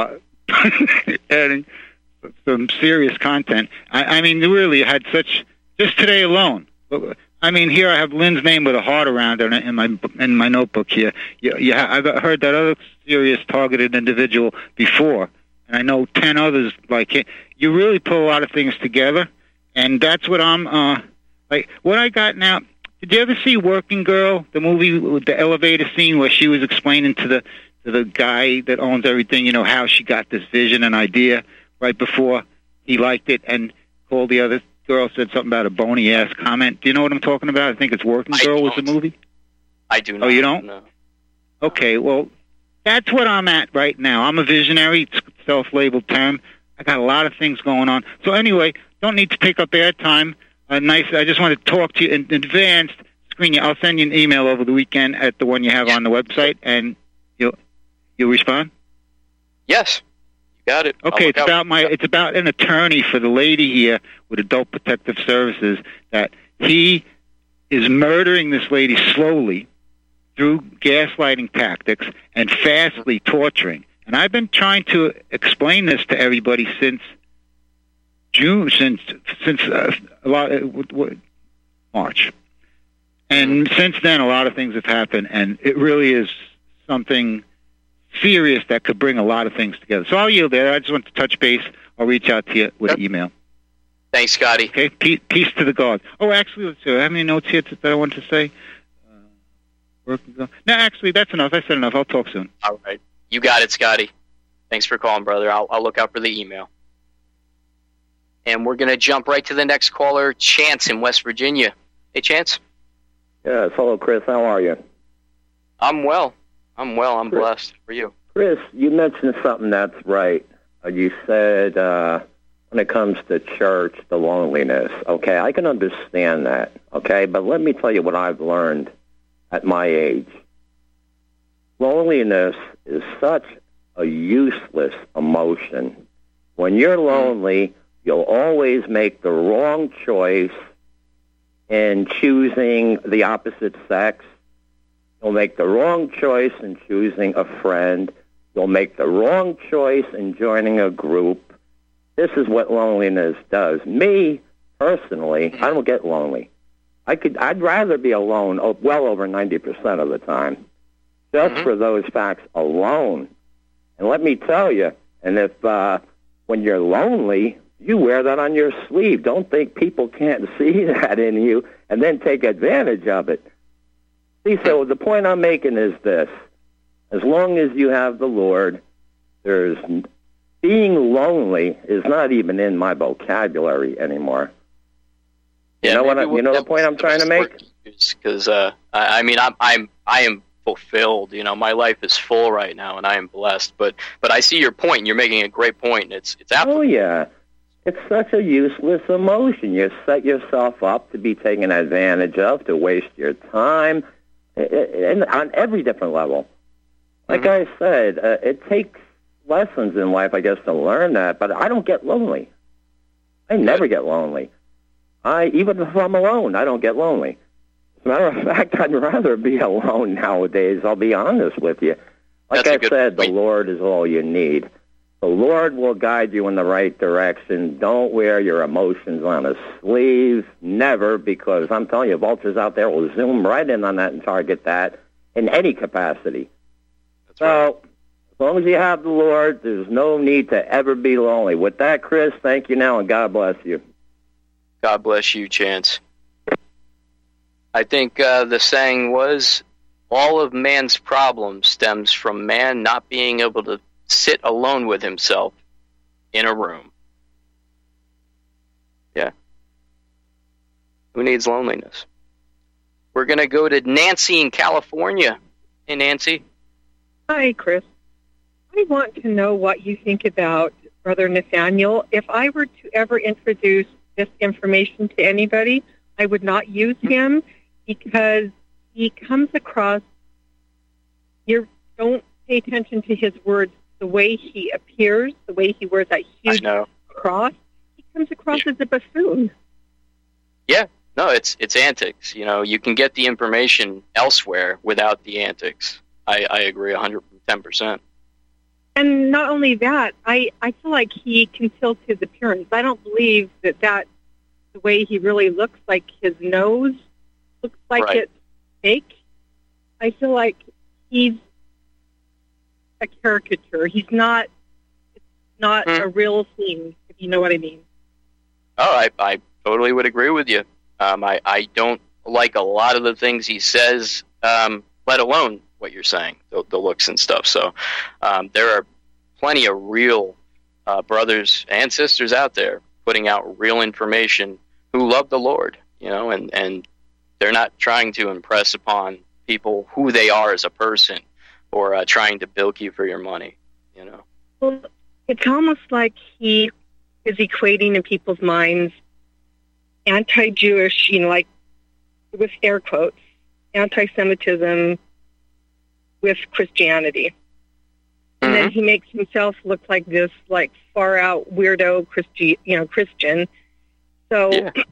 adding some serious content. I mean, really, I had such... Just today alone. I mean, here I have Lynn's name with a heart around it in my notebook here. I've heard that other serious targeted individual before, and I know 10 others like it. You really put a lot of things together, and that's what I'm like. What I got now. Did you ever see Working Girl, the movie with the elevator scene where she was explaining to the guy that owns everything, how she got this vision and idea right before he liked it and called the other girl, said something about a bony-ass comment. Do you know what I'm talking about? I think it's Working Girl was the movie. I do not. Oh, you don't? No. Okay, well, that's what I'm at right now. I'm a visionary, it's a self-labeled term. I got a lot of things going on. So anyway, don't need to take up airtime. I just want to talk to you in advance. Screen you. I'll send you an email over the weekend at the one you have on the website, and you'll respond? Yes. Got it. Okay, it's about an attorney for the lady here with Adult Protective Services that he is murdering this lady slowly through gaslighting tactics and fastly torturing. And I've been trying to explain this to everybody since June, since March. And since then, a lot of things have happened, and it really is something serious that could bring a lot of things together. So I'll yield there. I just want to touch base. I'll reach out to you with an email. Thanks, Scotty. Okay, peace to the gods. Oh, actually, let's see. I have any notes here that I want to say? No, actually, that's enough. I said enough. I'll talk soon. All right. You got it, Scotty. Thanks for calling, brother. I'll look out for the email. And we're going to jump right to the next caller, Chance in West Virginia. Hey, Chance. Yes. Hello, Chris. How are you? I'm well. I'm blessed. For you? Chris, you mentioned something that's right. You said when it comes to church, the loneliness. Okay, I can understand that. Okay, but let me tell you what I've learned at my age. Loneliness is such a useless emotion. When you're lonely, you'll always make the wrong choice in choosing the opposite sex. You'll make the wrong choice in choosing a friend. You'll make the wrong choice in joining a group. This is what loneliness does. Me, personally, I don't get lonely. I'd rather be alone well over 90% of the time, just for those facts alone. And let me tell you, and if when you're lonely, you wear that on your sleeve. Don't think people can't see that in you and then take advantage of it. See, so the point I'm making is this. As long as you have the Lord, being lonely is not even in my vocabulary anymore. Yeah, you know the point I'm trying to make? Because I am fulfilled. My life is full right now, and I am blessed. But I see your point. You're making a great point. It's absolutely. Oh yeah, it's such a useless emotion. You set yourself up to be taken advantage of, to waste your time. And on every different level. Like I said, it takes lessons in life, I guess, to learn that, but I don't get lonely. I never get lonely. Even if I'm alone, I don't get lonely. As a matter of fact, I'd rather be alone nowadays, I'll be honest with you. Like I said, the Lord is all you need. The Lord will guide you in the right direction. Don't wear your emotions on a sleeve. Never, because I'm telling you, vultures out there will zoom right in on that and target that in any capacity. So, As long as you have the Lord, there's no need to ever be lonely. With that, Chris, thank you now, and God bless you. God bless you, Chance. I think the saying was, all of man's problem stems from man not being able to sit alone with himself in a room. Yeah. Who needs loneliness? We're going to go to Nancy in California. Hey, Nancy. Hi, Chris. I want to know what you think about Brother Nathaniel. If I were to ever introduce this information to anybody, I would not use him because he comes across, you don't pay attention to his words, the way he appears, the way he wears that huge cross. He comes across as a buffoon. Yeah. No, it's antics. You know, you can get the information elsewhere without the antics. I agree 110%. And not only that, I feel like he can tilt his appearance. I don't believe that the way he really looks, like his nose looks like it's fake. I feel like he's a caricature. He's not. It's not a real thing, if you know what I mean. Oh, I totally would agree with you. I don't like a lot of the things he says, let alone what you're saying, the looks and stuff. So there are plenty of real brothers and sisters out there putting out real information who love the Lord, you know, and they're not trying to impress upon people who they are as a person or trying to bilk you for your money, you know. Well, it's almost like he is equating in people's minds anti-Jewish, you know, like with air quotes, anti-Semitism with Christianity. And then he makes himself look like this, like, far-out weirdo Christian. So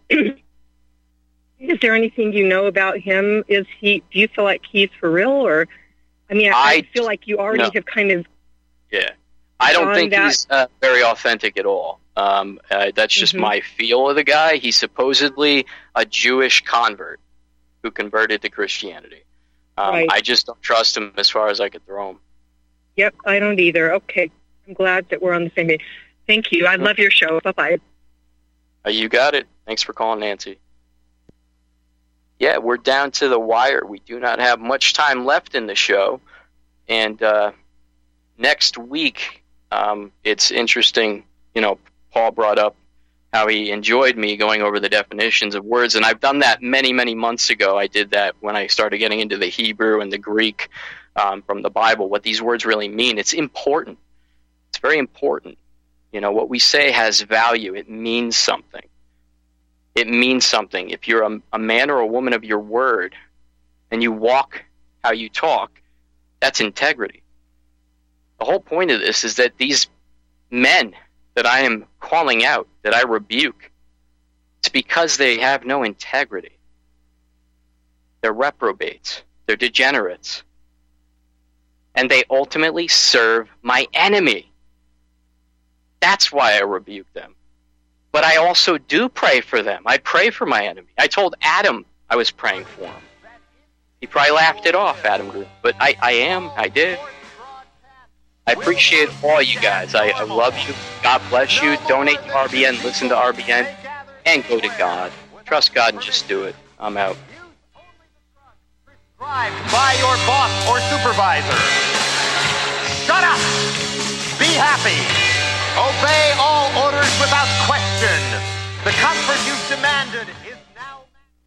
is there anything you know about him? Do you feel like he's for real? Or, I mean, I feel like you already have kind of... Yeah. I don't think he's very authentic at all. That's just my feel of the guy. He's supposedly a Jewish convert who converted to Christianity. I just don't trust him as far as I could throw him. Yep, I don't either. Okay. I'm glad that we're on the same page. Thank you. I love your show. Bye-bye. You got it. Thanks for calling, Nancy. Yeah, we're down to the wire. We do not have much time left in the show. And next week, it's interesting, you know, Paul brought up how he enjoyed me going over the definitions of words, and I've done that many, many months ago. I did that when I started getting into the Hebrew and the Greek from the Bible, what these words really mean. It's important. It's very important. You know, what we say has value. It means something. It means something. If you're a man or a woman of your word and you walk how you talk, that's integrity. The whole point of this is that these men that I am calling out, that I rebuke, it's because they have no integrity. They're reprobates. They're degenerates. And they ultimately serve my enemy. That's why I rebuke them. But I also do pray for them. I pray for my enemy. I told Adam I was praying for him. He probably laughed it off, Adam Green. But I did. I appreciate all you guys. I love you. God bless you. Donate to RBN. Listen to RBN. And go to God. Trust God and just do it. I'm out. By your boss or supervisor. Shut up! Be happy! Obey all orders without question. The comfort you've demanded is now...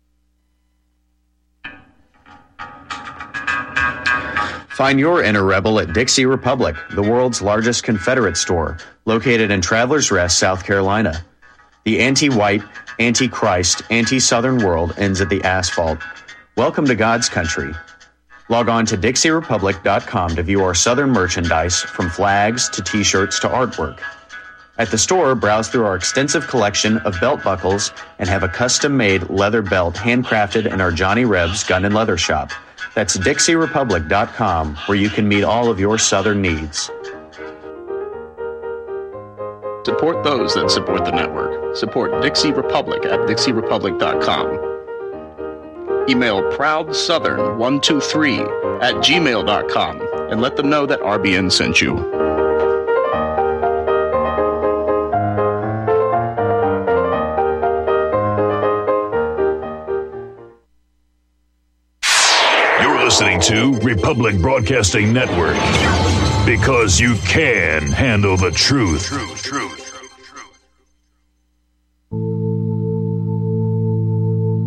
Find your inner rebel at Dixie Republic, the world's largest Confederate store, located in Travelers Rest, South Carolina. The anti-white, anti-Christ, anti-Southern world ends at the asphalt. Welcome to God's country. Log on to DixieRepublic.com to view our Southern merchandise, from flags to T-shirts to artwork. At the store, browse through our extensive collection of belt buckles and have a custom-made leather belt handcrafted in our Johnny Rebs Gun and Leather Shop. That's DixieRepublic.com, where you can meet all of your Southern needs. Support those that support the network. Support Dixie Republic at DixieRepublic.com. Email ProudSouthern123@gmail.com and let them know that RBN sent you. You're listening to Republic Broadcasting Network, because you can handle the truth.